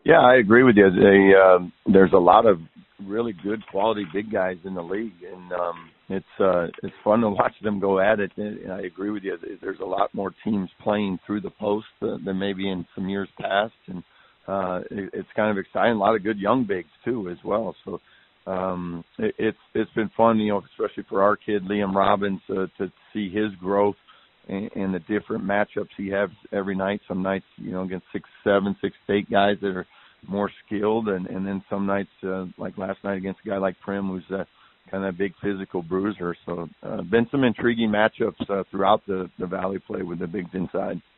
Yeah, I agree with you. There's a lot of really good quality big guys in the league, and it's fun to watch them go at it. And I agree with you. There's a lot more teams playing through the post than maybe in some years past, and it's kind of exciting. A lot of good young bigs too as well. So it's been fun, especially for our kid Liam Robbins to see his growth and the different matchups he has every night. Some nights, against 6'7", 6'8" guys that are more skilled, and then some nights, like last night against a guy like Prim, who's kind of a big physical bruiser. So been some intriguing matchups throughout the Valley play with the bigs inside.